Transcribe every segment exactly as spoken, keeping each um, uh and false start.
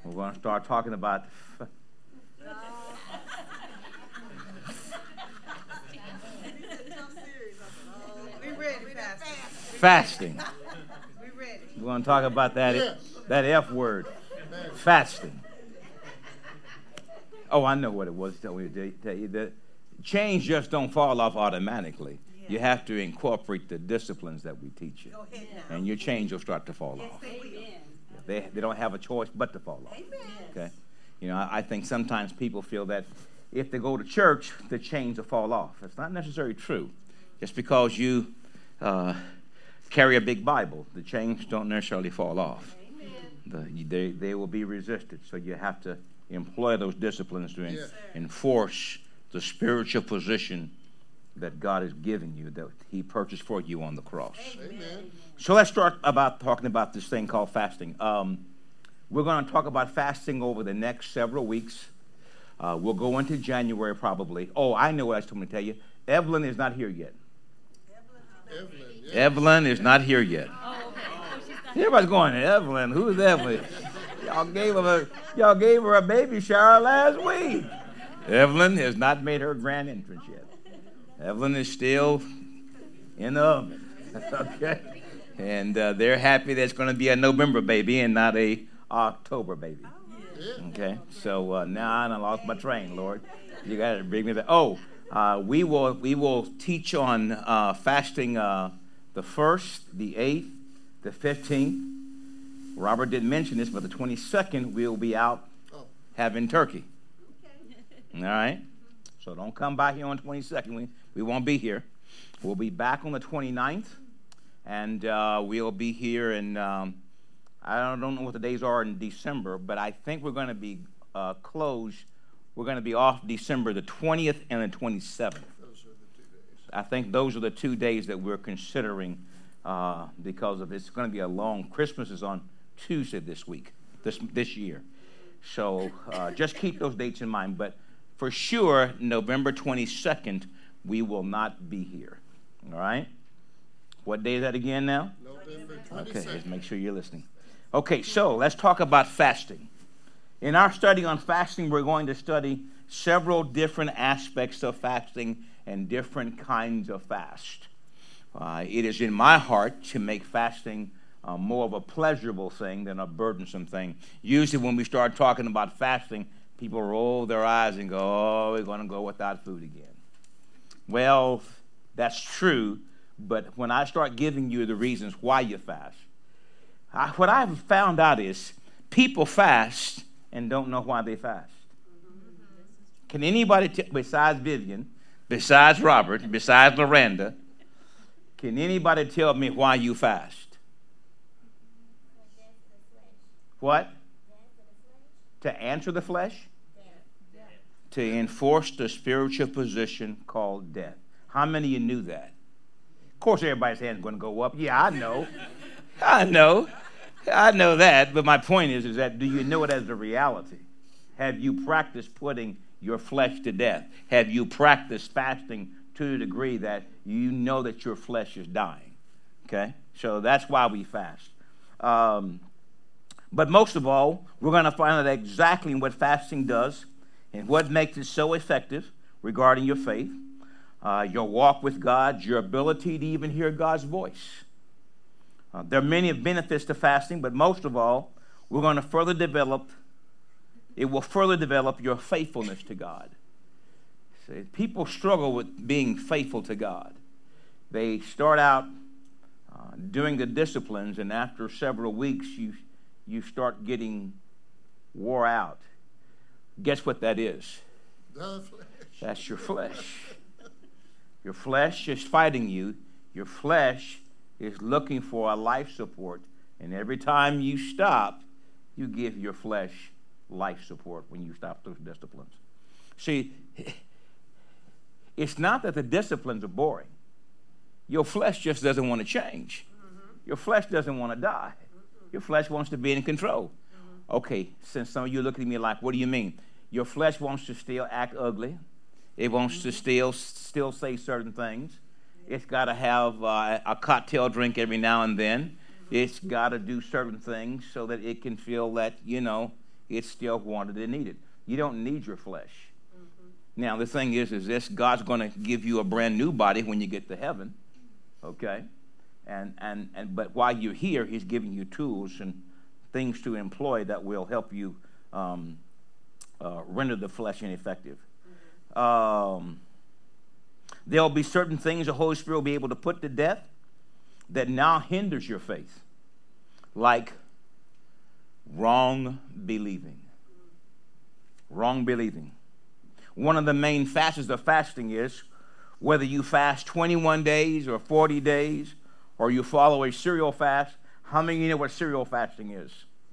We're going to start talking about f- fasting. We're going to talk about that, that F word, fasting. Oh, I know what it was. Tell me to tell you that chains just don't fall off automatically. Yeah. You have to incorporate the disciplines that we teach you, and your chains will start to fall yes, off. They, they they don't have a choice but to fall off. Amen. Okay, you know I, I think sometimes people feel that if they go to church, the chains will fall off. That's not necessarily true. Just because you uh, carry a big Bible, the chains don't necessarily fall off. Amen. The, they they will be resisted. So you have to employ those disciplines to yes. enforce the spiritual position that God has given you, that he purchased for you on the cross. Amen. So let's start about talking about this thing called fasting. Um, we're going to talk about fasting over the next several weeks. Uh, we'll go into January probably. Oh, I know what I was going to tell you. Evelyn is not here yet. Evelyn, yes. Evelyn is not here yet. Oh, okay. Oh, everybody's going, Evelyn, who's Evelyn? Y'all gave her a, y'all gave her a baby shower last week. Evelyn has not made her grand entrance yet. Evelyn is still in the oven. Okay? And uh, they're happy that it's going to be a November baby and not a October baby. Okay? So uh, now I done lost my train, Lord. You got to bring me back. Oh, uh, we will we will teach on uh, fasting uh, the first, the eighth, the fifteenth. Robert didn't mention this, but the twenty-second we'll be out having turkey. Okay. All right? So don't come by here on the twenty-second. We, we won't be here. We'll be back on the twenty-ninth, and uh, we'll be here in, um, I don't, don't know what the days are in December, but I think we're going to be uh, closed. We're going to be off December the twentieth and the twenty-seventh. Those are the two days. I think those are the two days that we're considering uh, because of it's going to be a long, Christmas is on Tuesday this week, this this year. So uh, just keep those dates in mind. But for sure, November twenty-second, we will not be here. All right? What day is that again now? November twenty-second. Okay, let's make sure you're listening. Okay, so let's talk about fasting. In our study on fasting, we're going to study several different aspects of fasting and different kinds of fast. Uh, it is in my heart to make fasting Uh, more of a pleasurable thing than a burdensome thing. Usually when we start talking about fasting, people roll their eyes and go, oh, we're going to go without food again. Well, that's true, but when I start giving you the reasons why you fast, I, what I've found out is people fast and don't know why they fast. Can anybody, t- besides Vivian, besides Robert, besides Miranda, can anybody tell me why you fast? What? To answer the flesh? To enforce the spiritual position called death. How many of you knew that? Of course, everybody's hand's going to go up. Yeah, I know. I know. I know that. But my point is, is that do you know it as a reality? Have you practiced putting your flesh to death? Have you practiced fasting to the degree that you know that your flesh is dying? Okay? So that's why we fast. Um... But most of all, we're going to find out exactly what fasting does and what makes it so effective regarding your faith, uh, your walk with God, your ability to even hear God's voice. Uh, there are many benefits to fasting, but most of all, we're going to further develop, it will further develop your faithfulness to God. See, people struggle with being faithful to God. They start out uh, doing the disciplines, and after several weeks, you you start getting wore out. Guess what that is? The flesh. That's your flesh. Your flesh is fighting you. Your flesh is looking for a life support. And every time you stop, you give your flesh life support when you stop those disciplines. See, it's not that the disciplines are boring. Your flesh just doesn't want to change. Mm-hmm. Your flesh doesn't want to die. Your flesh wants to be in control. Mm-hmm. Okay, since some of you look at me like, what do you mean? Your flesh wants to still act ugly. It wants mm-hmm. to still still say certain things. Yeah. It's got to have uh, a cocktail drink every now and then. Mm-hmm. It's got to do certain things so that it can feel that, you know, it's still wanted and needed. You don't need your flesh. Mm-hmm. Now, the thing is, is this, God's going to give you a brand new body when you get to heaven, okay? And, and, and but while you're here, he's giving you tools and things to employ that will help you um, uh, render the flesh ineffective. Mm-hmm. Um, there'll be certain things the Holy Spirit will be able to put to death that now hinders your faith, like wrong believing. Wrong believing. One of the main facets of fasting is whether you fast twenty-one days or forty days or you follow a serial fast. How many of you know what serial fasting is?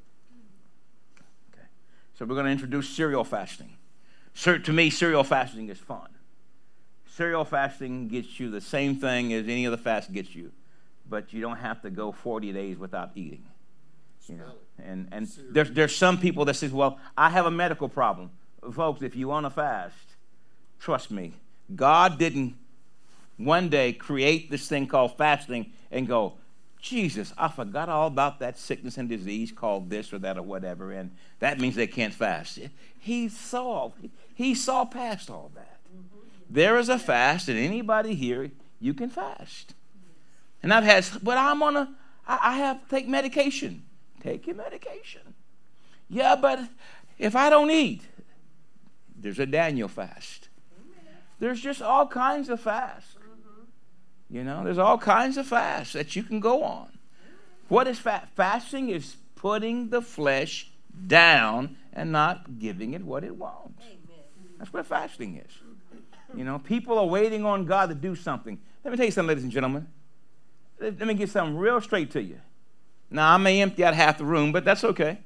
Okay. So we're going to introduce serial fasting. So, to me, serial fasting is fun. Serial fasting gets you the same thing as any other fast gets you, but you don't have to go forty days without eating. You know, and and there's there's some people that says, well, I have a medical problem. Folks, if you want to fast, trust me, God didn't one day create this thing called fasting and go, Jesus, I forgot all about that sickness and disease called this or that or whatever, and that means they can't fast. He saw, he saw past all that. Mm-hmm. There is a fast, and anybody here, you can fast. And I've had, but I'm on a, I, I have to take medication. Take your medication. Yeah, but if I don't eat, there's a Daniel fast. There's just all kinds of fasts. You know, there's all kinds of fasts that you can go on. What is fast? Fasting is putting the flesh down and not giving it what it wants. That's what fasting is. You know, people are waiting on God to do something. Let me tell you something, ladies and gentlemen. Let me get something real straight to you. Now, I may empty out half the room, but that's okay.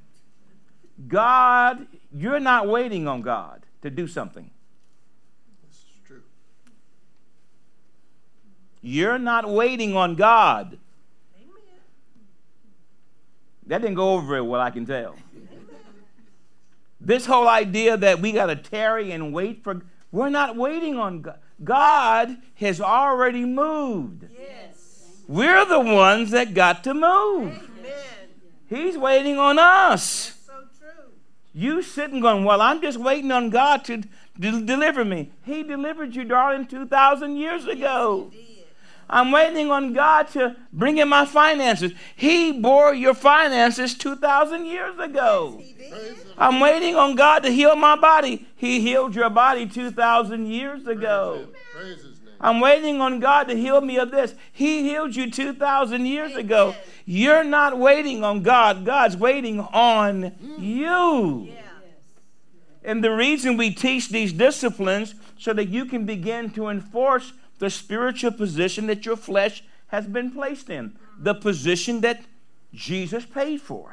God, you're not waiting on God to do something. This is true. You're not waiting on God. Amen. That didn't go over very well, I can tell. This whole idea that we got to tarry and wait for, we're not waiting on God. God has already moved. Yes. We're the ones that got to move. Amen. He's waiting on us. That's so true. You sitting going, well, I'm just waiting on God to de- deliver me. He delivered you, darling, two thousand years ago. Yes, he did. I'm waiting on God to bring in my finances. He bore your finances two thousand years ago. Yes, he did. I'm waiting on God to heal my body. He healed your body two thousand years ago. Praise his name. I'm waiting on God to heal me of this. He healed you two thousand years Amen. ago. You're not waiting on God. God's waiting on you. Yeah. And the reason we teach these disciplines so that you can begin to enforce the spiritual position that your flesh has been placed in. The position that Jesus paid for.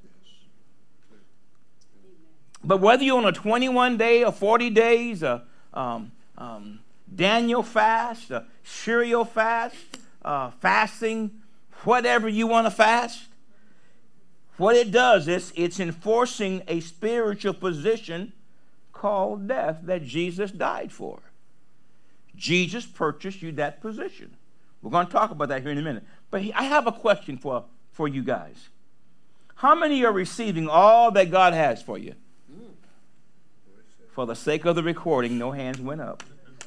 But whether you're on a twenty-one day or forty days, a um, um, Daniel fast, a cereal fast, uh, fasting, whatever you want to fast, what it does is it's enforcing a spiritual position called death that Jesus died for. Jesus purchased you that position. We're going to talk about that here in a minute. But I have a question for, for you guys. How many are receiving all that God has for you? For the sake of the recording, no hands went up.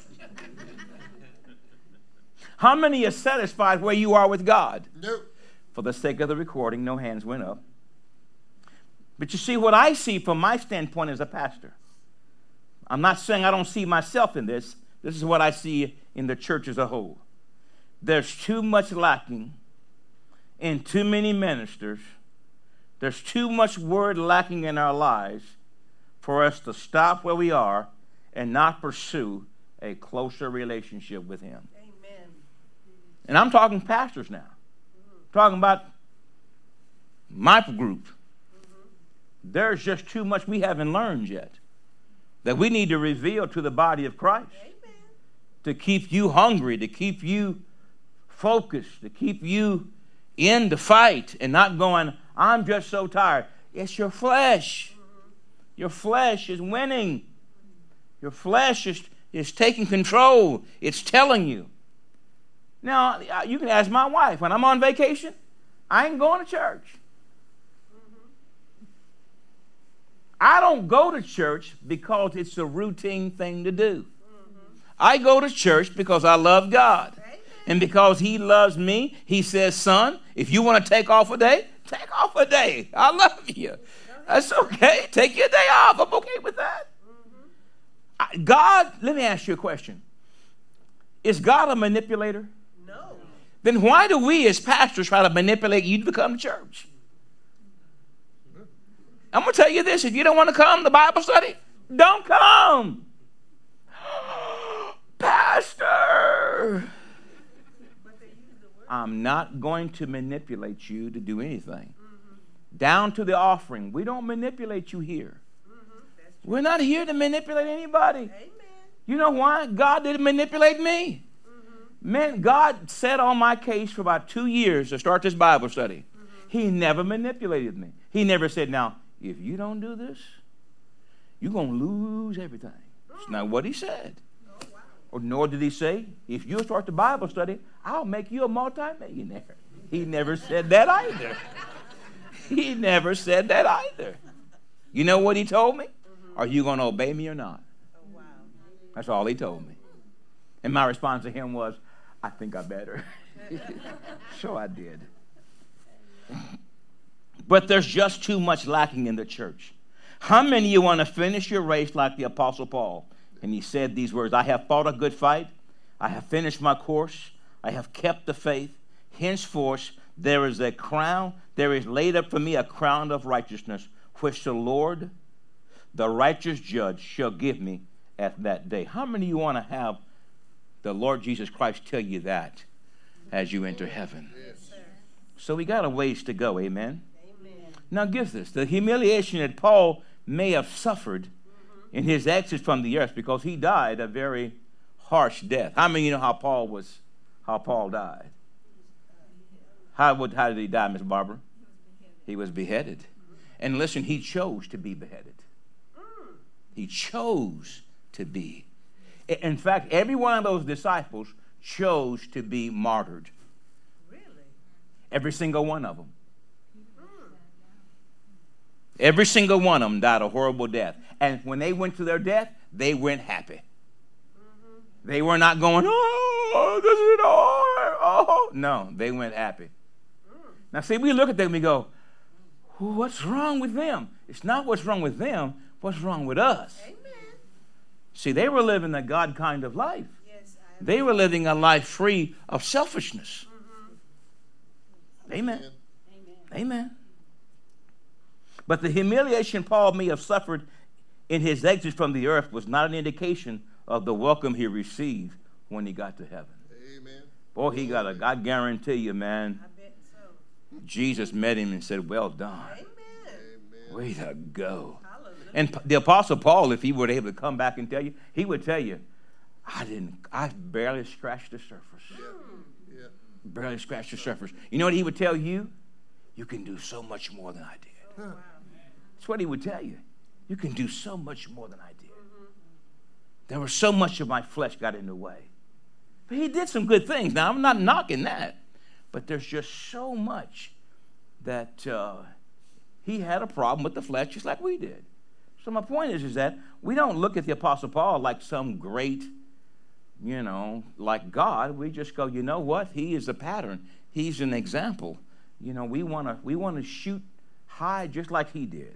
How many are satisfied where you are with God? Nope. For the sake of the recording, no hands went up. But you see, what I see from my standpoint as a pastor, I'm not saying I don't see myself in this. This is what I see in the church as a whole. There's too much lacking in too many ministers. There's too much word lacking in our lives for us to stop where we are and not pursue a closer relationship with him. Amen. And I'm talking pastors now. Mm-hmm. Talking about my group. Mm-hmm. There's just too much we haven't learned yet that we need to reveal to the body of Christ. Amen. To keep you hungry, to keep you focused, to keep you in the fight and not going, I'm just so tired. It's your flesh. Your flesh is winning. Your flesh is, is taking control. It's telling you. Now, you can ask my wife. When I'm on vacation, I ain't going to church. don't go to church because it's a routine thing to do. Mm-hmm. I go to church because I love God. Amen. And because he loves me, he says, son, if you want to take off a day, take off a day. I love you. That's okay. Take your day off. I'm okay with that. Mm-hmm. God, let me ask you a question. Is God a manipulator? No. Then why do we as pastors try to manipulate you to become the church? I'm going to tell you this. If you don't want to come to Bible study, don't come. Pastor, I'm not going to manipulate you to do anything. Mm-hmm. Down to the offering. We don't manipulate you here. Mm-hmm. We're not here to manipulate anybody. Amen. You know why? God didn't manipulate me. Mm-hmm. Man, God sat on my case for about two years to start this Bible study. Mm-hmm. He never manipulated me. He never said, now, if you don't do this, you're going to lose everything. That's not what he said. Oh, wow. Or nor did he say, if you start the Bible study, I'll make you a multimillionaire. He never said that either. He never said that either. You know what he told me? Mm-hmm. Are you going to obey me or not? Oh, wow. That's all he told me. And my response to him was, I think I better. So I did. But there's just too much lacking in the church. How many of you want to finish your race like the Apostle Paul? And he said these words, I have fought a good fight. I have finished my course. I have kept the faith. Henceforth, there is a crown. There is laid up for me a crown of righteousness, which the Lord, the righteous judge, shall give me at that day. How many of you want to have the Lord Jesus Christ tell you that as you enter heaven? Yes. So we got a ways to go, amen? Now, get this. The humiliation that Paul may have suffered mm-hmm. in his exit from the earth, because he died a very harsh death. How many of you know how Paul was, how Paul died? How, would, how did he die, Miss Barbara? He was beheaded. Mm-hmm. And listen, he chose to be beheaded. Mm. He chose to be. In fact, every one of those disciples chose to be martyred. Really? Every single one of them. Every single one of them died a horrible death. And when they went to their death, they went happy. Mm-hmm. They were not going, oh, this is hard. Oh. No, they went happy. Mm. Now, see, we look at them and we go, what's wrong with them? It's not what's wrong with them. What's wrong with us? Amen. See, they were living a God kind of life. Yes, they were living a life free of selfishness. Mm-hmm. Amen. Amen. Amen. But the humiliation Paul may have suffered in his exit from the earth was not an indication of the welcome he received when he got to heaven. Amen. Boy, he got a, I guarantee you, man, I bet so. Jesus met him and said, well done. Amen. Way to go. Hallelujah. And the Apostle Paul, if he were able to come back and tell you, he would tell you, I didn't, I barely scratched the surface. Yeah. Yeah. Barely scratched the surface. You know what he would tell you? You can do so much more than I did. Oh, wow. That's what he would tell you. You can do so much more than I did. Mm-hmm. There was so much of my flesh got in the way. But he did some good things. Now, I'm not knocking that. But there's just so much that uh, he had a problem with the flesh just like we did. So my point is, is that we don't look at the Apostle Paul like some great, you know, like God. We just go, you know what? He is a pattern. He's an example. You know, we want to we want to shoot high just like he did.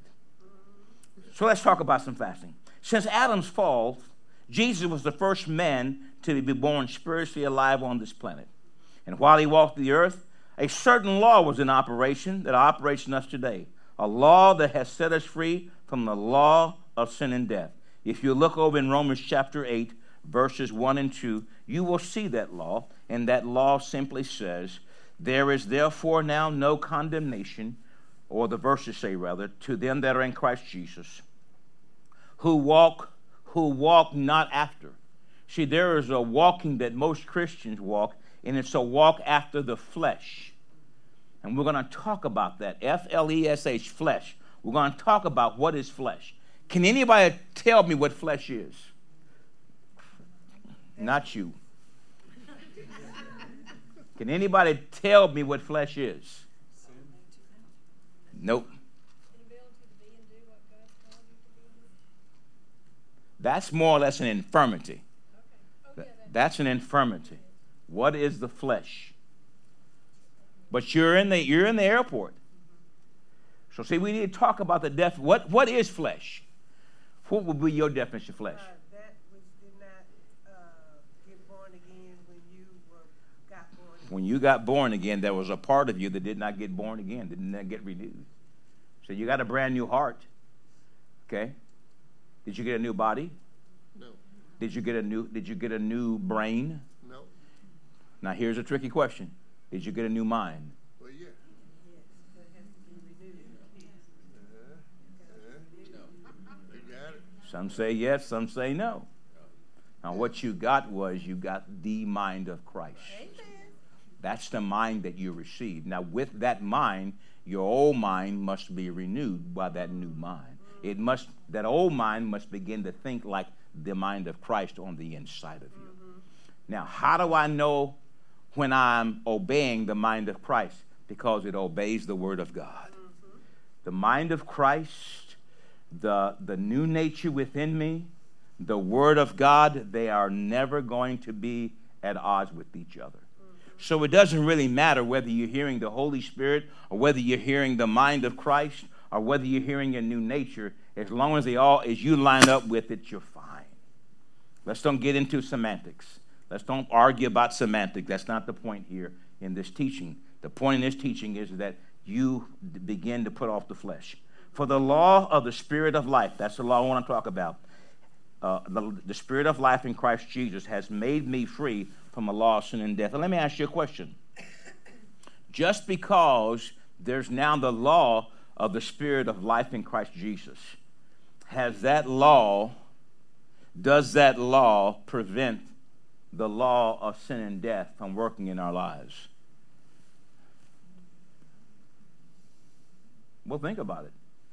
So let's talk about some fasting. Since Adam's fall, Jesus was the first man to be born spiritually alive on this planet. And while he walked the earth, a certain law was in operation that operates in us today. A law that has set us free from the law of sin and death. If you look over in Romans chapter eight, verses one and two, you will see that law. And that law simply says, there is therefore now no condemnation, or the verses say rather, to them that are in Christ Jesus, who walk, who walk not after. See, there is a walking that most Christians walk, and it's a walk after the flesh. And we're going to talk about that, F L E S H, flesh. We're going to talk about what is flesh. Can anybody tell me what flesh is? Not you. Can anybody tell me what flesh is? Nope. That's more or less an infirmity. That's an infirmity. What is the flesh? But you're in the you're in the airport. So see, we need to talk about the def. What what is flesh? What would be your definition of flesh? Uh, that which did not uh, get born again when you were got born again. When you got born again, there was a part of you that did not get born again, did not get renewed. So you got a brand new heart. Okay. Did you get a new body? No. Did you get a new Did you get a new brain? No. Now here's a tricky question. Did you get a new mind? Well, yeah. Yes, that has to be renewed. Uh-huh. Uh-huh. You got it. Some say yes, some say no. Now what you got was you got the mind of Christ. Amen. That's the mind that you received. Now with that mind, your old mind must be renewed by that new mind. It must that old mind must begin to think like the mind of Christ on the inside of you. Mm-hmm. Now, how do I know when I'm obeying the mind of Christ? Because it obeys the word of God. Mm-hmm. The mind of Christ, the, the new nature within me, the word of God, they are never going to be at odds with each other. Mm-hmm. So it doesn't really matter whether you're hearing the Holy Spirit or whether you're hearing the mind of Christ or whether you're hearing your new nature. As long as they all, as you line up with it, you're fine. Let's don't get into semantics. Let's don't argue about semantics. That's not the point here in this teaching. The point in this teaching is that you begin to put off the flesh. For the law of the Spirit of life, that's the law I want to talk about. Uh, the, the Spirit of life in Christ Jesus has made me free from the law of sin and death. And let me ask you a question. Just because there's now the law of the Spirit of life in Christ Jesus, has that law, does that law prevent the law of sin and death from working in our lives? Well, think about it.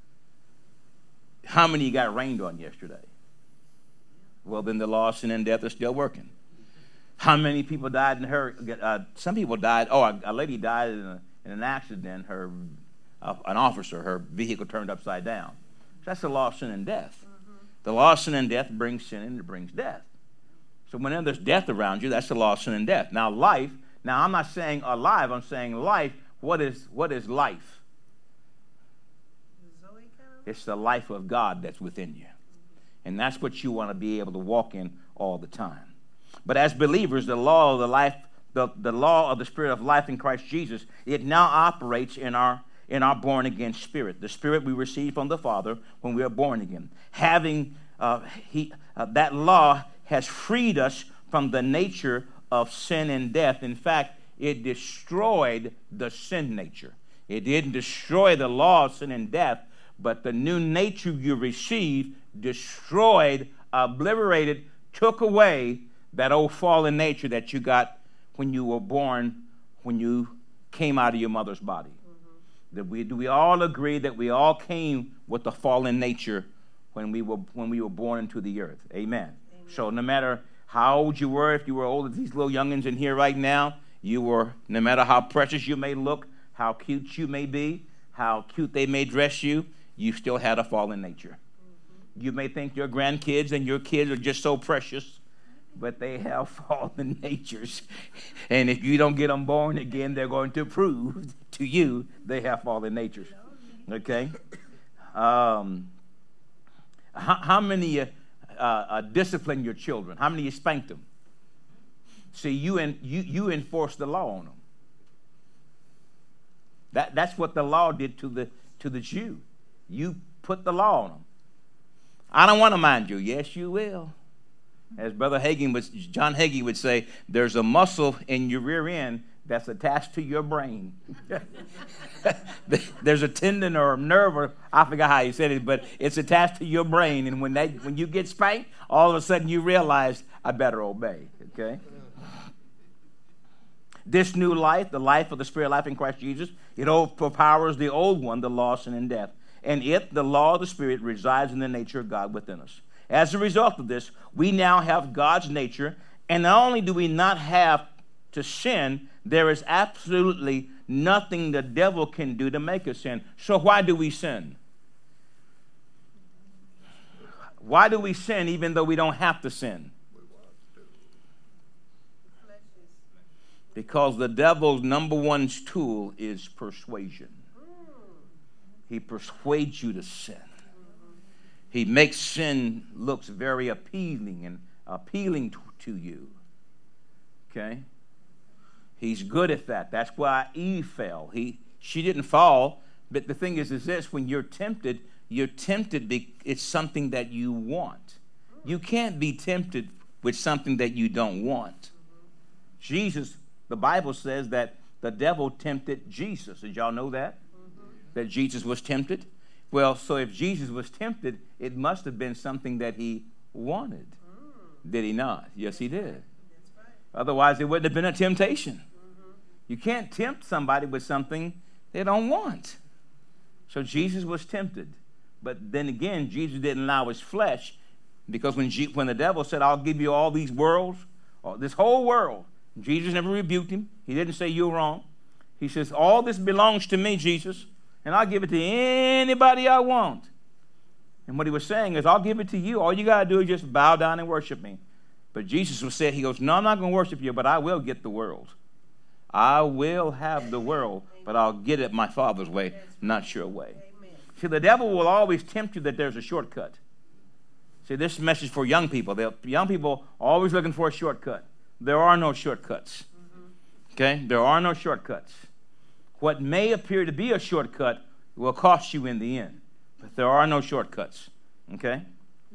How many got rained on yesterday? Well, then the law of sin and death is still working. How many people died in her? Uh, some people died. Oh, a, a lady died in, a, in an accident. Her, uh, an officer, her vehicle turned upside down. That's the law of sin and death. Mm-hmm. The law of sin and death brings sin and it brings death. So whenever there's death around you, that's the law of sin and death. Now life, now I'm not saying alive, I'm saying life. What is what is life? The Zoe kind of? It's the life of God that's within you. And that's what you want to be able to walk in all the time. But as believers, the law of the life, the, the law of the Spirit of life in Christ Jesus, it now operates in our in our born-again spirit, the spirit we received from the Father when we are born again. Having uh, he, uh, that law has freed us from the nature of sin and death. In fact, it destroyed the sin nature. It didn't destroy the law of sin and death, but the new nature you received destroyed, obliterated, took away that old fallen nature that you got when you were born, when you came out of your mother's body. That we, do we all agree that we all came with the fallen nature when we were when we were born into the earth? Amen. Amen. So no matter how old you were, if you were old as these little youngins in here right now, you were, no matter how precious you may look, how cute you may be, how cute they may dress you, you still had a fallen nature. Mm-hmm. You may think your grandkids and your kids are just so precious, but they have fallen natures. And if you don't get them born again, they're going to prove to you they have fallen natures. Okay? Um, how, how many uh, uh, discipline your children? How many you spanked them? See, you, in, you, you enforce the law on them. That, that's what the law did to the, to the Jew. You put the law on them. I don't want to mind you. Yes, you will. As Brother Hagin would, John Hagin would say, there's a muscle in your rear end that's attached to your brain. There's a tendon or a nerve, or I forgot how he said it, but it's attached to your brain. And when that, when you get spanked, all of a sudden you realize, I better obey. Okay? This new life, the life of the Spirit life in Christ Jesus, it overpowers the old one, the law of sin and death. And it, the law of the Spirit, resides in the nature of God within us. As a result of this, we now have God's nature, and not only do we not have to sin, there is absolutely nothing the devil can do to make us sin. So why do we sin? Why do we sin even though we don't have to sin? Because the devil's number one tool is persuasion. He persuades you to sin. He makes sin looks very appealing and appealing to, to you. Okay? He's good at that. That's why Eve fell. He, she didn't fall, but the thing is, is this: when you're tempted, you're tempted. Be, it's something that you want. You can't be tempted with something that you don't want. Jesus, the Bible says that the devil tempted Jesus. Did y'all know that? Mm-hmm. That Jesus was tempted? Well, so if Jesus was tempted, it must have been something that he wanted. Mm. Did he not? Yes, he did. That's right. Otherwise, it wouldn't have been a temptation. Mm-hmm. You can't tempt somebody with something they don't want. So Jesus was tempted. But then again, Jesus didn't allow his flesh, because when, G- when the devil said, I'll give you all these worlds, or this whole world, Jesus never rebuked him. He didn't say, you're wrong. He says, all this belongs to me, Jesus, and I'll give it to anybody I want. And what he was saying is, I'll give it to you. All you got to do is just bow down and worship me. But Jesus was said, he goes, no, I'm not going to worship you, but I will get the world. I will have the world, but I'll get it my Father's way, not your way. Amen. See, the devil will always tempt you that there's a shortcut. See, this message for young people. The young people are always looking for a shortcut. There are no shortcuts. Okay? There are no shortcuts. What may appear to be a shortcut will cost you in the end. But there are no shortcuts. Okay?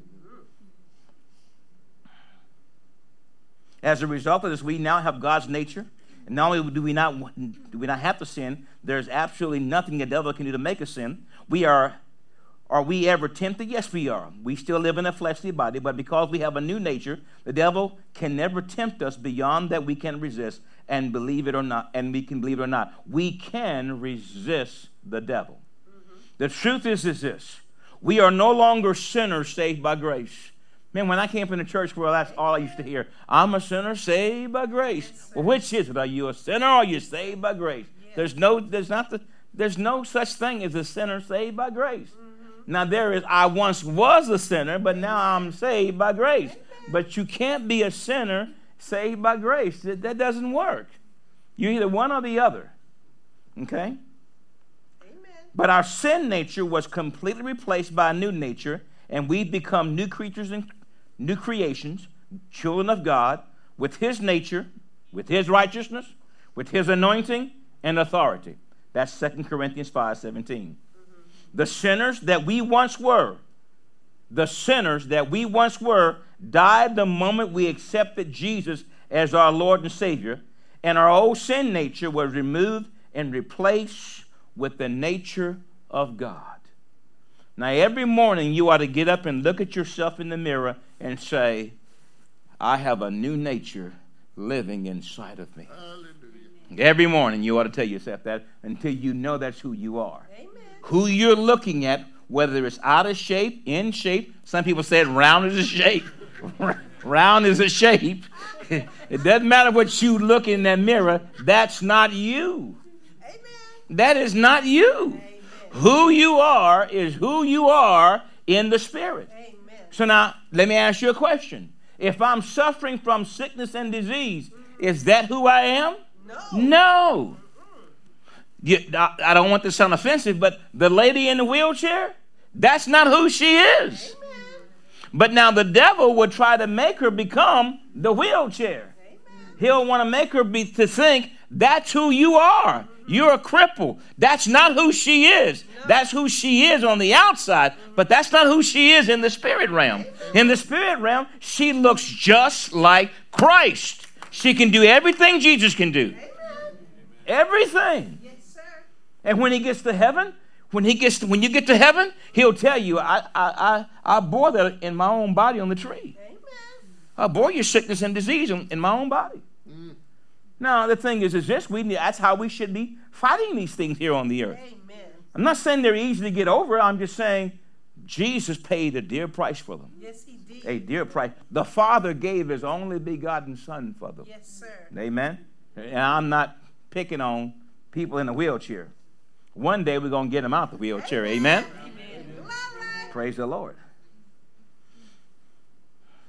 As a result of this, we now have God's nature. And not only do we not, do we not have to sin, there's absolutely nothing the devil can do to make us sin. We are, are we ever tempted? Yes, we are. We still live in a fleshly body, but because we have a new nature, the devil can never tempt us beyond that we can resist. And believe it or not, and we can believe it or not, we can resist the devil. Mm-hmm. The truth is, is this: we are no longer sinners saved by grace. Man, when I came from the church world, that's all I used to hear. I'm a sinner saved by grace. Yes, well, which is it? Are you a sinner or are you saved by grace? Yes. There's no, there's not the, there's no such thing as a sinner saved by grace. Mm-hmm. Now there is. I once was a sinner, but now I'm saved by grace. Amen. But you can't be a sinner saved by grace. That, that doesn't work. You're either one or the other. Okay? Amen. But our sin nature was completely replaced by a new nature, and we've become new creatures and new creations, children of God, with his nature, with his righteousness, with his anointing and authority. That's Second Corinthians five seventeen. Mm-hmm. The sinners that we once were, the sinners that we once were, died the moment we accepted Jesus as our Lord and Savior, and our old sin nature was removed and replaced with the nature of God. Now, every morning you ought to get up and look at yourself in the mirror and say, I have a new nature living inside of me. Hallelujah. Every morning you ought to tell yourself that until you know that's who you are. Amen. Who you're looking at, whether it's out of shape, in shape. Some people said round is a shape. Round is a shape. It doesn't matter what you look in that mirror. That's not you. Amen. That is not you. Amen. Who you are is who you are in the Spirit. Amen. So now, let me ask you a question. If I'm suffering from sickness and disease, mm-hmm. is that who I am? No. No. You, I, I don't want to sound offensive, but the lady in the wheelchair, that's not who she is. Amen. But now the devil would try to make her become the wheelchair. Amen. He'll want to make her be to think that's who you are. Mm-hmm. You're a cripple. That's not who she is. No. That's who she is on the outside, mm-hmm. but that's not who she is in the spirit realm. Amen. In the spirit realm, she looks just like Christ. She can do everything Jesus can do. Amen. Everything. Yes, sir. And when he gets to heaven, When he gets, to, when you get to heaven, he'll tell you, I, I, I, I bore that in my own body on the tree. Amen. I bore your sickness and disease in, in my own body. Mm. Now, the thing is, is this, we, that's how we should be fighting these things here on the earth. Amen. I'm not saying they're easy to get over. I'm just saying Jesus paid a dear price for them. Yes, he did. A dear price. The Father gave his only begotten Son for them. Yes, sir. Amen. And I'm not picking on people in a wheelchair. One day we're going to get them out the wheelchair. Amen? Amen. Praise the Lord.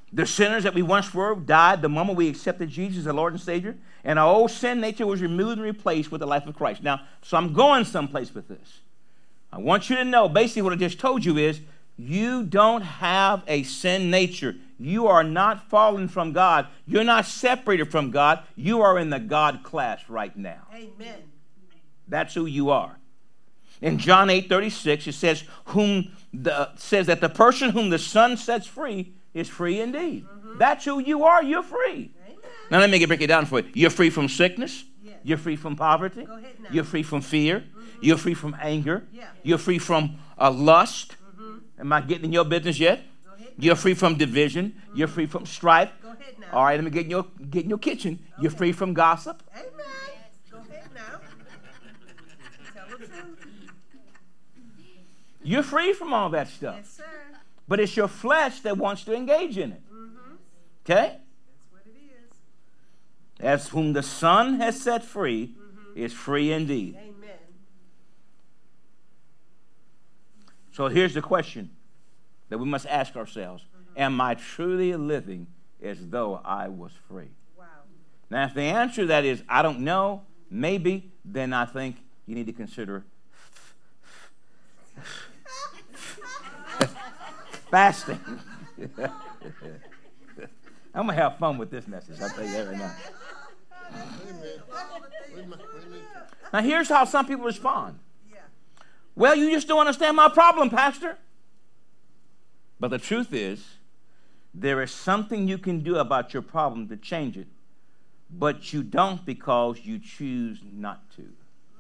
The sinners that we once were died the moment we accepted Jesus as Lord and Savior, and our old sin nature was removed and replaced with the life of Christ. Now, so I'm going someplace with this. I want you to know, basically what I just told you is, you don't have a sin nature. You are not fallen from God. You're not separated from God. You are in the God class right now. Amen. That's who you are. In John eight thirty-six, it says, whom the, says that the person whom the Son sets free is free indeed. Mm-hmm. That's who you are. You're free. Amen. Now let me break it down for you. You're free from sickness. Yes. You're free from poverty. Go ahead now. You're free from fear. Mm-hmm. You're free from anger. Yeah. You're free from uh, lust. Mm-hmm. Am I getting in your business yet? Go ahead now. You're free from division. Mm-hmm. You're free from strife. Go ahead now. All right, let me get in your, get in your kitchen. Okay. You're free from gossip. Amen. Go ahead now. Tell the truth. You're free from all that stuff. Yes, sir. But it's your flesh that wants to engage in it. Mm-hmm. Okay? That's what it is. As whom the Son has set free mm-hmm. is free indeed. Amen. So here's the question that we must ask ourselves. Mm-hmm. Am I truly living as though I was free? Wow. Now, if the answer to that is, I don't know, maybe, then I think you need to consider fasting. I'm going to have fun with this message. I'll tell you that right now. Now, here's how some people respond. Yeah. Well, you just don't understand my problem, Pastor. But the truth is, there is something you can do about your problem to change it, but you don't because you choose not to.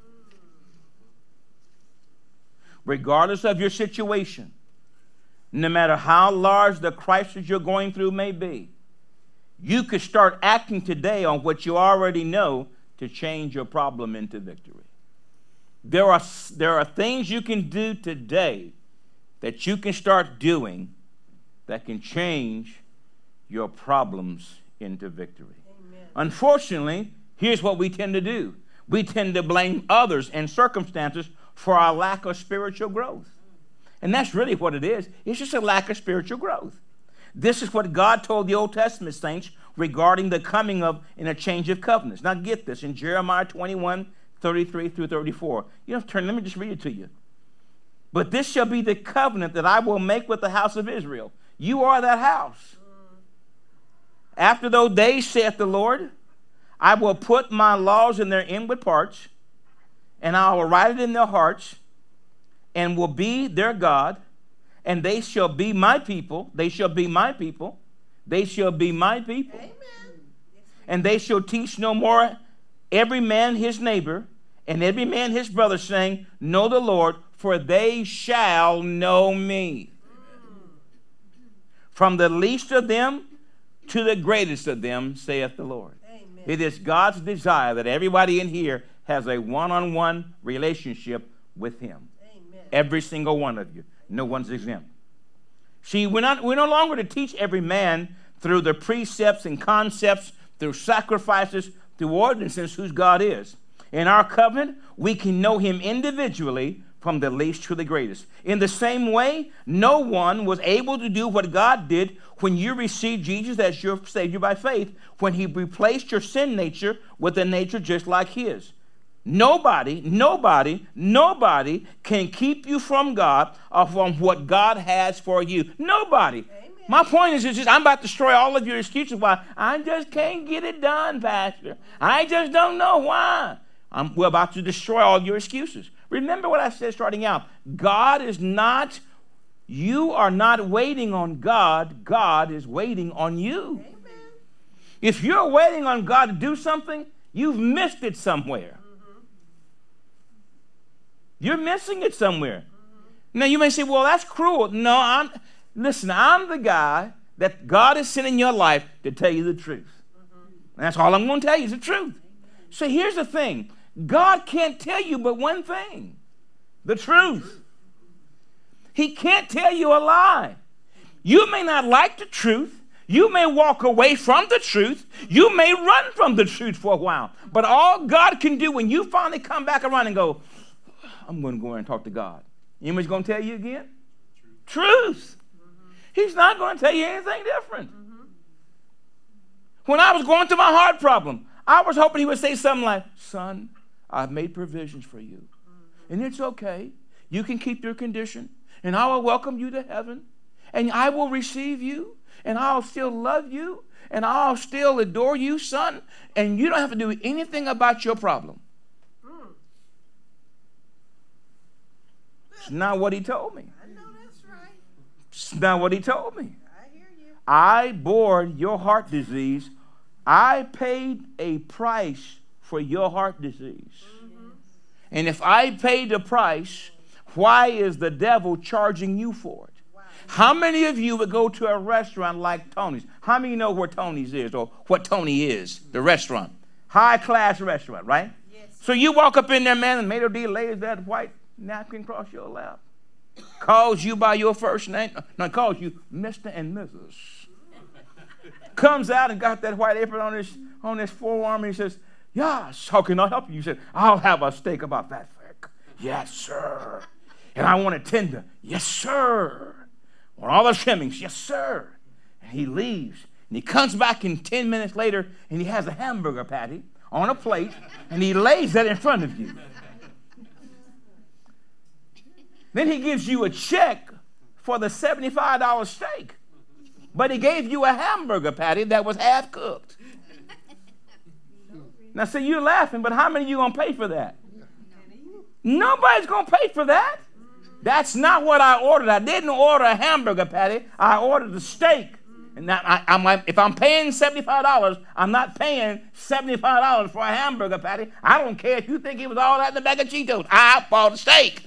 Regardless of your situation, no matter how large the crisis you're going through may be, you could start acting today on what you already know to change your problem into victory. There are, there are things you can do today that you can start doing that can change your problems into victory. Amen. Unfortunately, here's what we tend to do. We tend to blame others and circumstances for our lack of spiritual growth. And that's really what it is. It's just a lack of spiritual growth. This is what God told the Old Testament saints regarding the coming of and a change of covenants. Now get this, in Jeremiah twenty-one, thirty-three through thirty-four. You don't have to turn, let me just read it to you. But this shall be the covenant that I will make with the house of Israel. You are that house. After those days, saith the Lord, I will put my laws in their inward parts, and I will write it in their hearts, and will be their God, and they shall be my people. They shall be my people. They shall be my people. Amen. And they shall teach no more every man his neighbor, and every man his brother, saying, Know the Lord, for they shall know me. From the least of them to the greatest of them, saith the Lord. Amen. It is God's desire that everybody in here has a one-on-one relationship with him. Amen. Every single one of you. No one's exempt. See, we're, not, we're no longer to teach every man through the precepts and concepts, through sacrifices, through ordinances, whose God is. In our covenant, we can know him individually from the least to the greatest. In the same way, no one was able to do what God did when you received Jesus as your Savior by faith, when he replaced your sin nature with a nature just like his. Nobody, nobody, nobody can keep you from God or from what God has for you. Nobody. Amen. My point is, is just, I'm about to destroy all of your excuses why I just can't get it done, Pastor. I just don't know why. I'm, we're about to destroy all your excuses. Remember what I said starting out. God is not, you are not waiting on God. God is waiting on you. Amen. If you're waiting on God to do something, you've missed it somewhere. Mm-hmm. You're missing it somewhere. Mm-hmm. Now you may say, well, that's cruel. No, I'm, listen, I'm the guy that God is sending in your life to tell you the truth. Mm-hmm. That's all I'm going to tell you is the truth. Amen. So here's the thing. God can't tell you but one thing, the truth. He can't tell you a lie. You may not like the truth. You may walk away from the truth. You may run from the truth for a while. But all God can do when you finally come back around and go, I'm going to go in and talk to God. You know what he's going to tell you again? Truth. Truth. Mm-hmm. He's not going to tell you anything different. Mm-hmm. When I was going through my heart problem, I was hoping he would say something like, son, I've made provisions for you. And it's okay. You can keep your condition. And I will welcome you to heaven. And I will receive you. And I'll still love you. And I'll still adore you, son. And you don't have to do anything about your problem. It's not what he told me. I know that's right. It's not what he told me. I hear you. I bore your heart disease. I paid a price for your heart disease. Mm-hmm. And if I paid the price, why is the devil charging you for it? Wow. How many of you would go to a restaurant like Tony's? How many know where Tony's is or what Tony is, the restaurant? High-class restaurant, right? Yes. So you walk up in there, man, and Maitre D lays that white napkin across your lap. Calls you by your first name. No, calls you Mister and Missus Comes out and got that white apron on his on his forearm and he says, yes, how can I help you? You said, I'll have a steak about that thick. Yes, sir. And I want it tender. Yes, sir. Want all the trimmings. Yes, sir. And he leaves. And he comes back in ten minutes later and he has a hamburger patty on a plate and he lays that in front of you. Then he gives you a check for the seventy-five dollars steak. But he gave you a hamburger patty that was half cooked. Now, see, you're laughing, but how many of you going to pay for that? Nobody's going to pay for that. That's not what I ordered. I didn't order a hamburger patty. I ordered a steak. And now I, I'm, if I'm paying seventy-five dollars, I'm not paying seventy-five dollars for a hamburger patty. I don't care if you think it was all that in the bag of Cheetos. I bought a steak.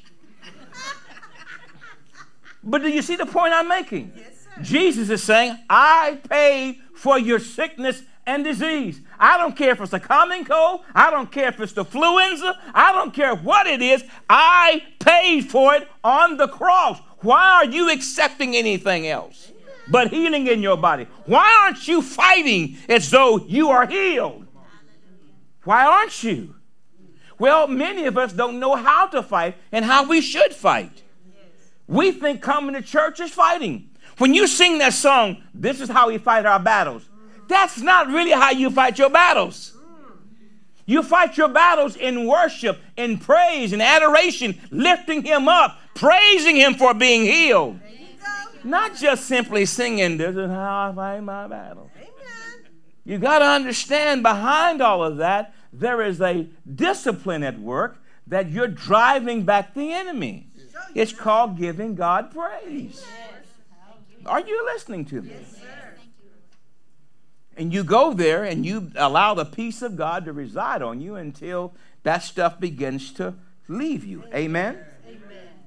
But do you see the point I'm making? Yes, sir. Jesus is saying, I paid for your sickness and disease. I don't care if it's a common cold. I don't care if it's the influenza. I don't care what it is. I paid for it on the cross. Why are you accepting anything else but healing in your body? Why aren't you fighting as though you are healed? Why aren't you? Well, many of us don't know how to fight and how we should fight. We think coming to church is fighting. When you sing that song, this is how we fight our battles. That's not really how you fight your battles. You fight your battles in worship, in praise, in adoration, lifting him up, praising him for being healed. Not just simply singing, this is how I fight my battle. You got to understand behind all of that, there is a discipline at work that you're driving back the enemy. It's called giving God praise. Are you listening to me? Yes, sir. And you go there and you allow the peace of God to reside on you until that stuff begins to leave you. Amen? Amen.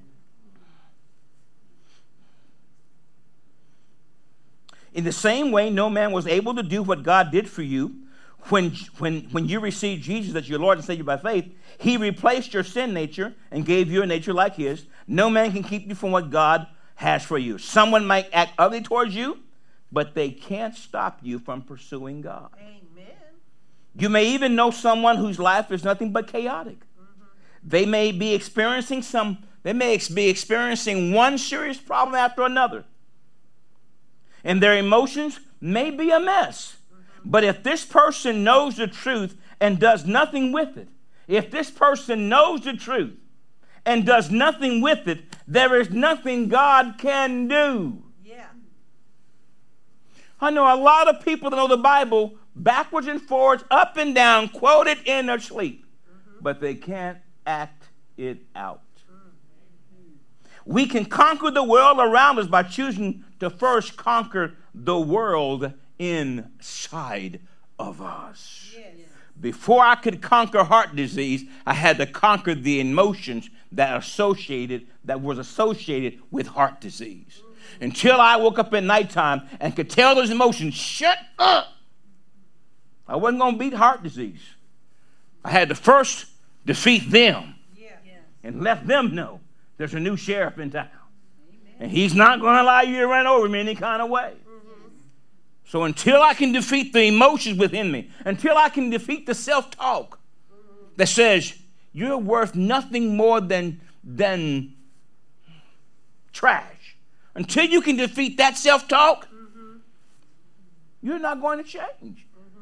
In the same way, no man was able to do what God did for you. When, when, when you received Jesus as your Lord and Savior by faith, he replaced your sin nature and gave you a nature like his. No man can keep you from what God has for you. Someone might act ugly towards you, but they can't stop you from pursuing God. Amen. You may even know someone whose life is nothing but chaotic. Mm-hmm. They may be experiencing some, they may be experiencing one serious problem after another. And their emotions may be a mess. But if this person knows the truth and does nothing with it, if this person knows the truth and does nothing with it, there is nothing God can do. Yeah. I know a lot of people that know the Bible backwards and forwards, up and down, quote it in their sleep, mm-hmm. but they can't act it out. Mm-hmm. We can conquer the world around us by choosing to first conquer the world inside of us. Yes. Before I could conquer heart disease, I had to conquer the emotions that associated that was associated with heart disease. Mm-hmm. Until I woke up at nighttime and could tell those emotions, shut up. I wasn't going to beat heart disease. I had to first defeat them. Yeah. Yes. And let them know there's a new sheriff in town. Amen. And he's not going to allow you to run over me any kind of way. So until I can defeat the emotions within me, until I can defeat the self-talk that says you're worth nothing more than, than trash, until you can defeat that self-talk, mm-hmm. you're not going to change. Mm-hmm.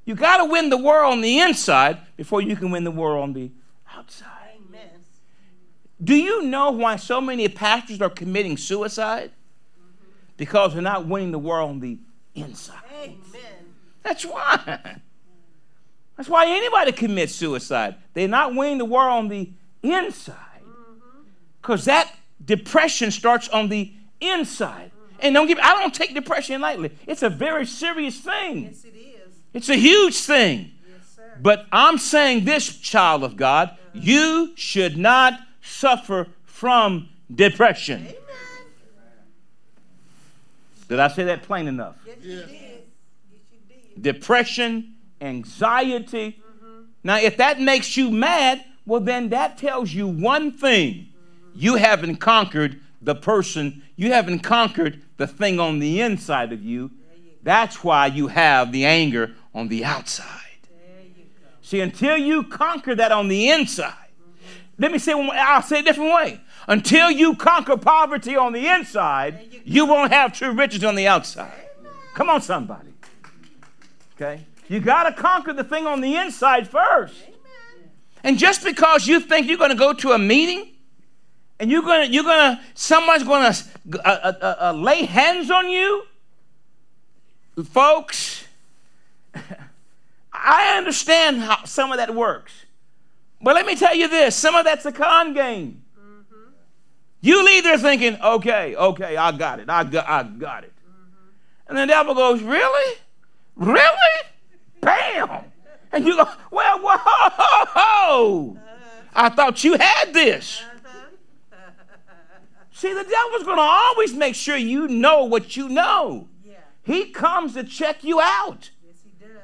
You got to win the war on the inside before you can win the war on the outside. Amen. Do you know why so many pastors are committing suicide? Because they're not winning the war on the inside. Amen. That's why. That's why anybody commits suicide. They're not winning the war on the inside. Because that depression starts on the inside. And don't give, I don't take depression lightly. It's a very serious thing. Yes, it is. It's a huge thing. Yes, sir. But I'm saying this, child of God, uh-huh. you should not suffer from depression. Amen. Did I say that plain enough? Yes, you did. Yes, you did. Depression, anxiety. Mm-hmm. Now, if that makes you mad, well, then that tells you one thing. Mm-hmm. You haven't conquered the person. You haven't conquered the thing on the inside of you. That's why you have the anger on the outside. There you go. See, until you conquer that on the inside, mm-hmm. let me say one more, I'll say it a different way. Until you conquer poverty on the inside, you, you won't have true riches on the outside. Amen. Come on, somebody. Okay? You got to conquer the thing on the inside first. Amen. And just because you think you're going to go to a meeting and you're going to, you're going to, someone's going to uh, uh, uh, lay hands on you, folks, I understand how some of that works. But let me tell you this, some of that's a con game. You leave there thinking, okay, okay, I got it. I got, I got it. Mm-hmm. And the devil goes, really? Really? Bam! And you go, well, whoa, ho, ho, ho. I thought you had this. See, the devil's going to always make sure you know what you know. Yeah. He comes to check you out. Yes, he does.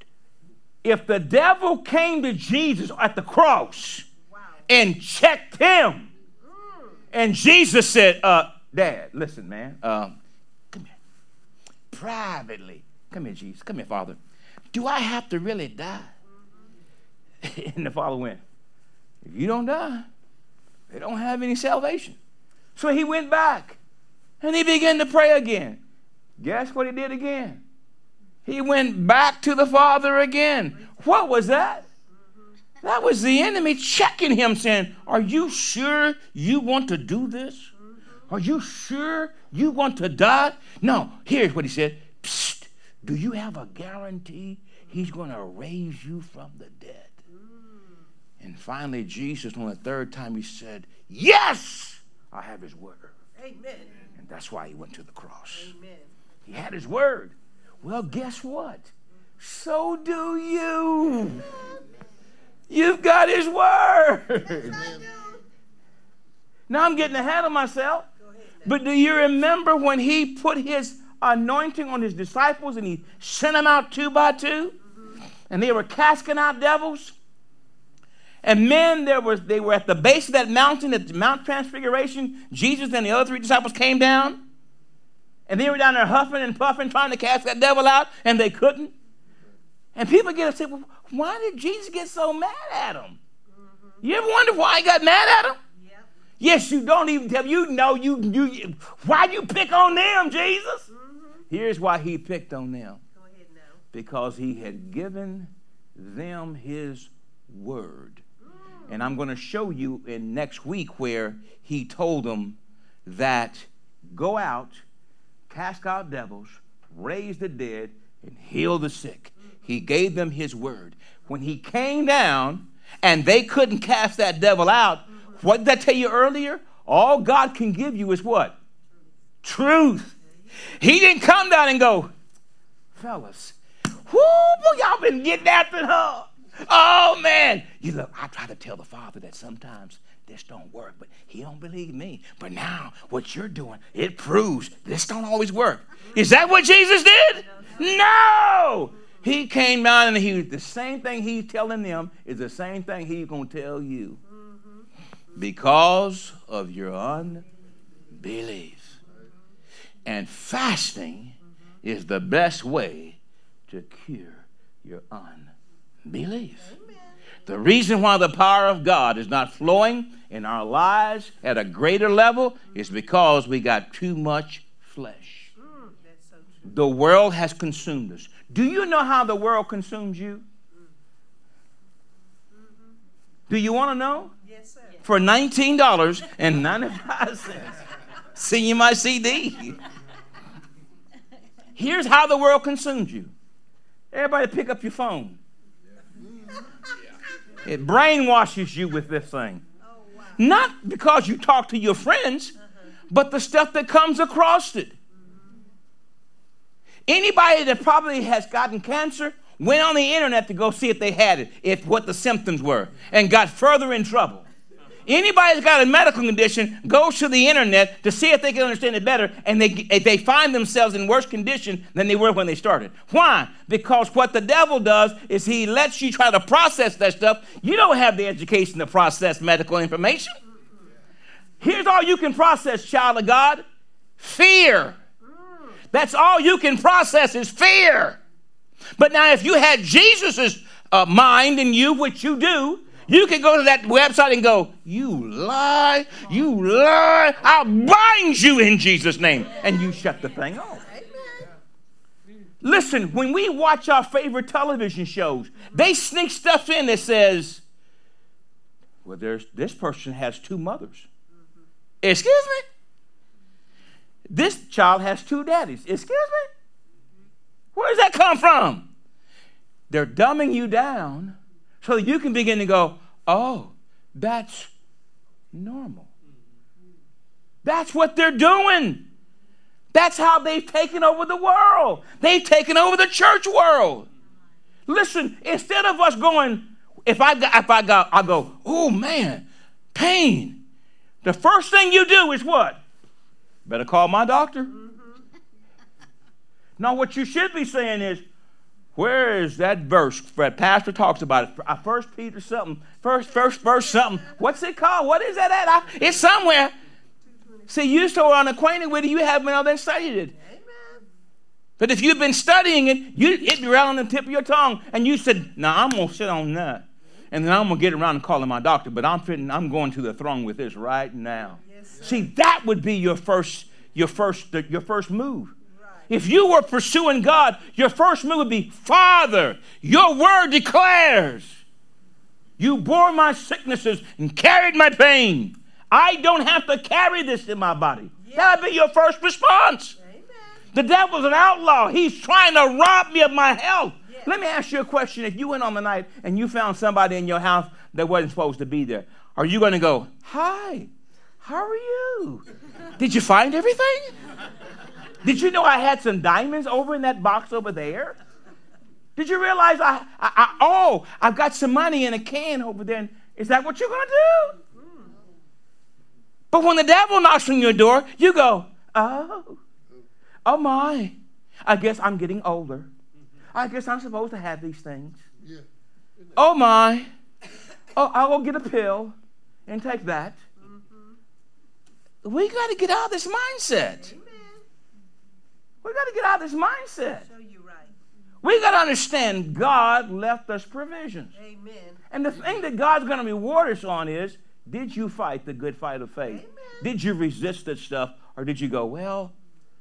If the devil came to Jesus at the cross wow. and checked him, and Jesus said, uh, Dad, listen, man, um, come here. Privately, come here, Jesus, come here, Father. Do I have to really die? Mm-hmm. And the Father went, if you don't die, they don't have any salvation. So he went back, and he began to pray again. Guess what he did again? He went back to the Father again. What was that? That was the enemy checking him, saying, are you sure you want to do this? Are you sure you want to die? No, here's what he said. Psst, do you have a guarantee he's going to raise you from the dead? And finally, Jesus, on the third time, he said, yes, I have his word. Amen. And that's why he went to the cross. Amen. He had his word. Well, guess what? So do you. You've got his word. Now I'm getting ahead of myself. But do you remember when he put his anointing on his disciples and he sent them out two by two? Mm-hmm. And they were casting out devils? And men, there was, they were at the base of that mountain, at Mount Transfiguration. Jesus and the other three disciples came down. And they were down there huffing and puffing, trying to cast that devil out, and they couldn't. And people get upset, well, why did Jesus get so mad at them? Mm-hmm. You ever wonder why he got mad at them? Yep. Yes, you don't even tell. You know, you, you, why you pick on them, Jesus? Mm-hmm. Here's why he picked on them. Go ahead now. Because he had given them his word. Mm. And I'm going to show you in next week where he told them that go out, cast out devils, raise the dead, and heal the sick. He gave them his word. When he came down and they couldn't cast that devil out, mm-hmm. what did I tell you earlier? All God can give you is what? Truth. He didn't come down and go, fellas, whoo, y'all been getting after her. Oh, man. You look, I try to tell the Father that sometimes this don't work, but he don't believe me. But now what you're doing, it proves this don't always work. Is that what Jesus did? No. He came down and he the same thing he's telling them is the same thing he's going to tell you. Mm-hmm. Because of your unbelief. And fasting mm-hmm. is the best way to cure your unbelief. Amen. The reason why the power of God is not flowing in our lives at a greater level mm-hmm. is because we got too much flesh. Mm, that's so true. The world has consumed us. Do you know how the world consumes you? Do you want to know? Yes, sir. For nineteen dollars and ninety-five cents. See my C D. Here's how the world consumes you. Everybody pick up your phone. It brainwashes you with this thing. Oh, wow. Not because you talk to your friends, but the stuff that comes across it. Anybody that probably has gotten cancer went on the internet to go see if they had it, if what the symptoms were, and got further in trouble. Anybody that's got a medical condition goes to the internet to see if they can understand it better, and they, they find themselves in worse condition than they were when they started. Why? Because what the devil does is he lets you try to process that stuff. You don't have the education to process medical information. Here's all you can process, child of God. Fear. That's all you can process is fear. But now if you had Jesus' uh, mind in you, which you do, you can go to that website and go, you lie, you lie, I'll bind you in Jesus' name. And you shut the thing off. Listen, when we watch our favorite television shows, they sneak stuff in that says, well, there's this person has two mothers. Excuse me? This child has two daddies. Excuse me? Where does that come from? They're dumbing you down so you can begin to go, oh, that's normal. That's what they're doing. That's how they've taken over the world. They've taken over the church world. Listen, instead of us going, if I got, if I got, I go, oh man, pain. The first thing you do is what? Better call my doctor. Mm-hmm. Now, what you should be saying is, where is that verse that Pastor talks about it? First Peter something. First, first verse something. What's it called? What is that at? I, it's somewhere. See, you're so unacquainted with it, you haven't been out there and studied it. Amen. But if you've been studying it, you it'd be right on the tip of your tongue, and you said, "Now I'm gonna sit on that, and then I'm gonna get around and calling my doctor." But I'm fitting, I'm going to the throne with this right now. Yes, see, that would be your first, your first, your first move. If you were pursuing God, your first move would be, Father, your word declares, you bore my sicknesses and carried my pain. I don't have to carry this in my body. Yeah. That would be your first response. Amen. The devil's an outlaw. He's trying to rob me of my health. Yeah. Let me ask you a question. If you went on the night and you found somebody in your house that wasn't supposed to be there, are you going to go, hi, how are you? Did you find everything? Did you know I had some diamonds over in that box over there? Did you realize I, I, I oh, I've got some money in a can over there? Is that what you're going to do? But when the devil knocks on your door, you go, oh, oh my, I guess I'm getting older. I guess I'm supposed to have these things. Yeah. Oh my, oh, I'll go get a pill and take that. Mm-hmm. We got to get out of this mindset. Amen. We got to get out of this mindset. Show you right. We got to understand God left us provisions. Amen. And the thing that God's going to reward us on is, did you fight the good fight of faith? Amen. Did you resist that stuff? Or did you go, well,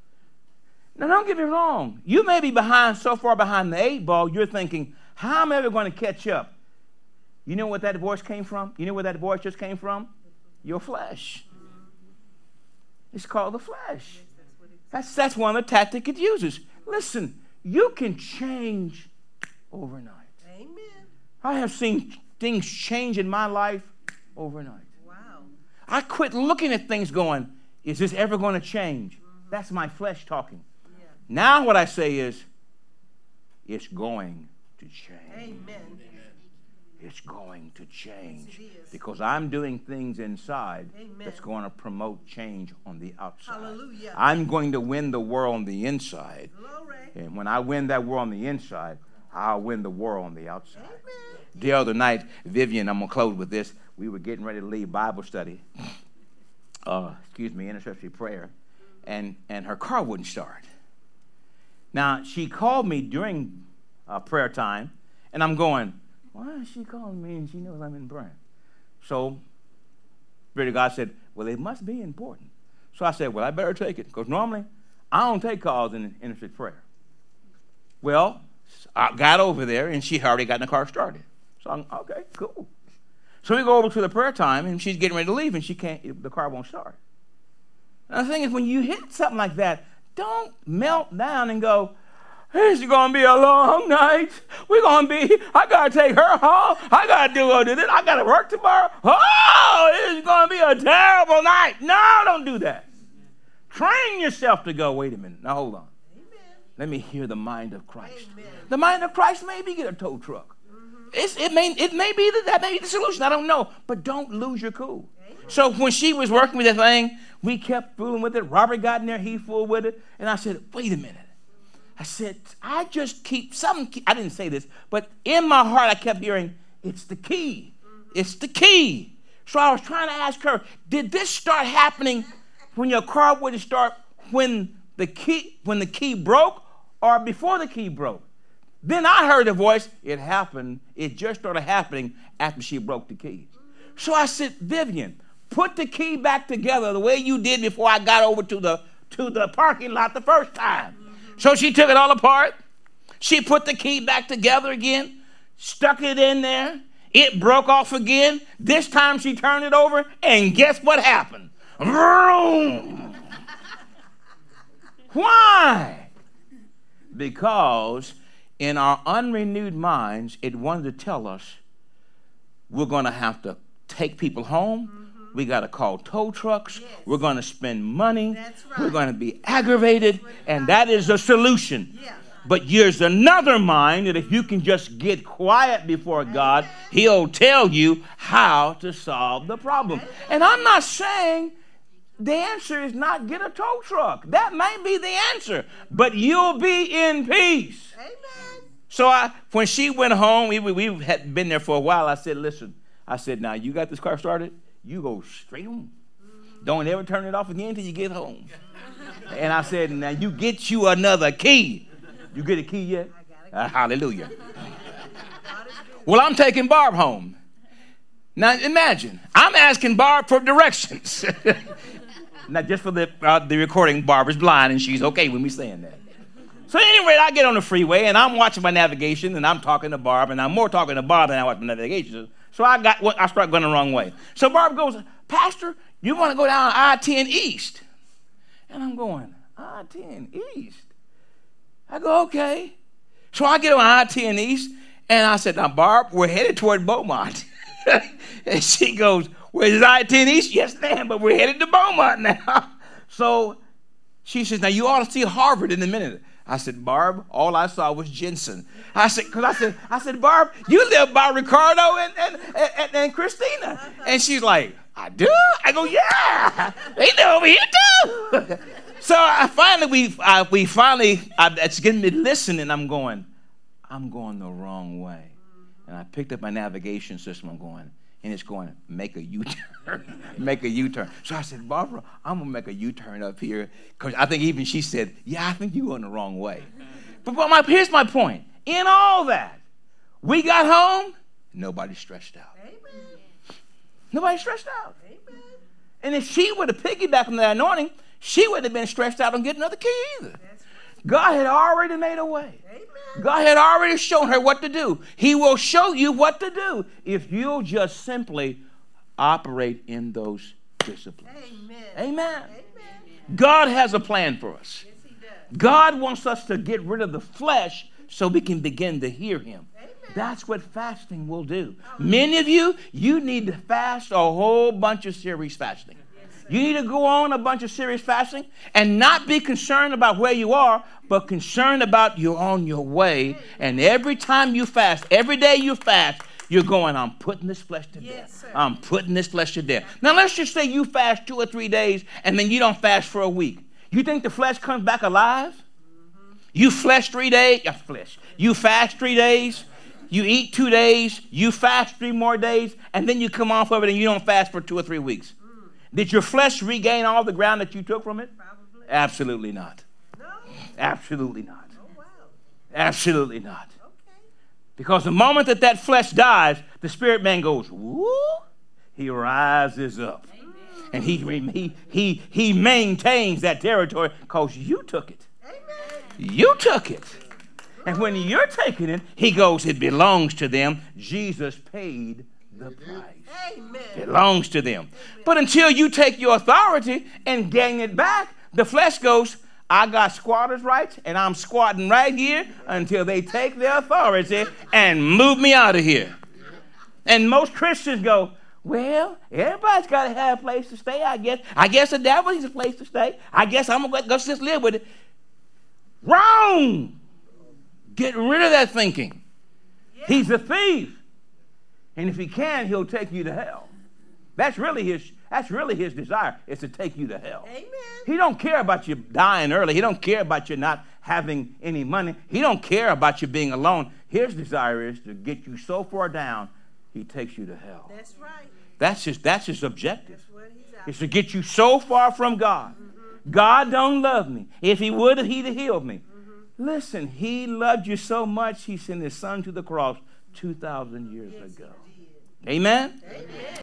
now don't get me wrong. You may be behind, so far behind the eight ball, you're thinking, how am I ever going to catch up? You know what that voice came from? You know where that voice just came from? Your flesh. It's called the flesh. That's, that's one of the tactics it uses. Listen, you can change overnight. Amen. I have seen things change in my life overnight. Wow. I quit looking at things going, is this ever going to change? Mm-hmm. That's my flesh talking. Yeah. Now what I say is, it's going to change. Amen. It's going to change. Yes, because I'm doing things inside Amen. That's going to promote change on the outside. Hallelujah. I'm going to win the war on the inside. Glory. And when I win that war on the inside, I'll win the war on the outside. Amen. The other night, Vivian, I'm going to close with this. We were getting ready to leave Bible study. Uh, excuse me, intercessory prayer. And, and her car wouldn't start. Now, she called me during uh, prayer time, and I'm going, why is she calling me and she knows I'm in prayer? So, Spirit of God said, well, it must be important. So I said, well, I better take it. Because normally, I don't take calls in intercessory prayer. Well, I got over there, and she had already gotten the car started. So I'm, okay, cool. So we go over to the prayer time, and she's getting ready to leave, and she can't. The car won't start. And the thing is, when you hit something like that, don't melt down and go, it's going to be a long night. We're going to be, I got to take her home. I got to do all this. I got to work tomorrow. Oh, it's going to be a terrible night. No, don't do that. Train yourself to go, wait a minute. Now, hold on. Amen. Let me hear the mind of Christ. Amen. The mind of Christ may be get a tow truck. Mm-hmm. It's, it, may, it may be that, that may be the solution. I don't know. But don't lose your cool. Amen. So when she was working with that thing, we kept fooling with it. Robert got in there. He fooled with it. And I said, wait a minute. I said, I just keep, something, I didn't say this, but in my heart I kept hearing, it's the key. It's the key. So I was trying to ask her, did this start happening when your car wouldn't start when the key, when the key broke or before the key broke? Then I heard a voice, it happened, it just started happening after she broke the key. So I said, Vivian, put the key back together the way you did before I got over to the, to the parking lot the first time. So she took it all apart. She put the key back together again, stuck it in there. It broke off again. This time she turned it over, and guess what happened? Vroom! Why? Because in our unrenewed minds, it wanted to tell us we're going to have to take people home. We got to call tow trucks. Yes. We're going to spend money. That's right. We're going to be aggravated. And that is the solution. Yeah. But here's another mind that if you can just get quiet before God, he'll tell you how to solve the problem. And I'm not saying the answer is not get a tow truck. That may be the answer. But you'll be in peace. Amen. So I, when she went home, we, we had been there for a while. I said, listen, I said, now you got this car started? You go straight home. Don't ever turn it off again until you get home. And I said, now you get you another key. You get a key yet? Uh, hallelujah. Well, I'm taking Barb home. Now imagine, I'm asking Barb for directions. Not just for the, uh, the recording, Barb is blind and she's okay with me saying that. So anyway, I get on the freeway and I'm watching my navigation and I'm talking to Barb and I'm more talking to Barb than I watch my navigation. So I got I start going the wrong way. So Barb goes, Pastor, you want to go down I ten East? And I'm going, I ten East? I go, okay. So I get on I ten East and I said, now Barb, we're headed toward Beaumont. And she goes, where's I ten East? Yes, ma'am, but we're headed to Beaumont now. So she says, now you ought to see Harvard in a minute. I said, Barb, all I saw was Jensen. I said, because I said, I said, Barb, you live by Ricardo and, and, and, and Christina. And she's like, I do? I go, yeah, they live over here too. So I finally, we, I, we finally, I, it's getting me listening. I'm going, I'm going the wrong way. And I picked up my navigation system. I'm going, and it's going, make a U-turn, make a U-turn. So I said, Barbara, I'm going to make a U-turn up here. Because I think even she said, yeah, I think you're going the wrong way. But, but my, here's my point. In all that, we got home, nobody stressed out. Amen. Nobody stressed out. Amen. And if she would have piggybacked on that anointing, she wouldn't have been stressed out on getting another key either. God had already made a way. Amen. God had already shown her what to do. He will show you what to do if you'll just simply operate in those disciplines. Amen. Amen. Amen. God has a plan for us. Yes, he does. God wants us to get rid of the flesh so we can begin to hear him. Amen. That's what fasting will do. Oh. Many of you, you need to fast a whole bunch of serious fasting. You need to go on a bunch of serious fasting and not be concerned about where you are, but concerned about you're on your way. And every time you fast, every day you fast, you're going, I'm putting this flesh to death. Yes, I'm putting this flesh to death. Now, let's just say you fast two or three days and then you don't fast for a week. You think the flesh comes back alive? Mm-hmm. You flesh three days, yeah, flesh. You fast three days, you eat two days, you fast three more days, and then you come off of it and you don't fast for two or three weeks. Did your flesh regain all the ground that you took from it? Probably. Absolutely not. No. Absolutely not. Oh, wow. Absolutely not. Okay. Because the moment that that flesh dies, the spirit man goes, woo, he rises up. Amen. And he, he, he, he maintains that territory because you took it. Amen. You took it. And when you're taking it, he goes, it belongs to them. Jesus paid the price. Amen. It belongs to them. But until you take your authority and gain it back, the flesh goes, I got squatters' rights, and I'm squatting right here until they take their authority and move me out of here. And most Christians go, well, everybody's got to have a place to stay, I guess. I guess the devil needs a place to stay. I guess I'm going to go just live with it. Wrong. Get rid of that thinking. Yeah. He's a thief. And if he can, he'll take you to hell. That's really his, that's really his desire, is to take you to hell. Amen. He don't care about you dying early. He don't care about you not having any money. He don't care about you being alone. His desire is to get you so far down, he takes you to hell. That's right. That's his, that's his objective. That's what he's It's to get you so far from God. Mm-hmm. God don't love me. If he would, he'd have healed me. Mm-hmm. Listen, he loved you so much, he sent his son to the cross two thousand years yes, ago. Amen? Amen.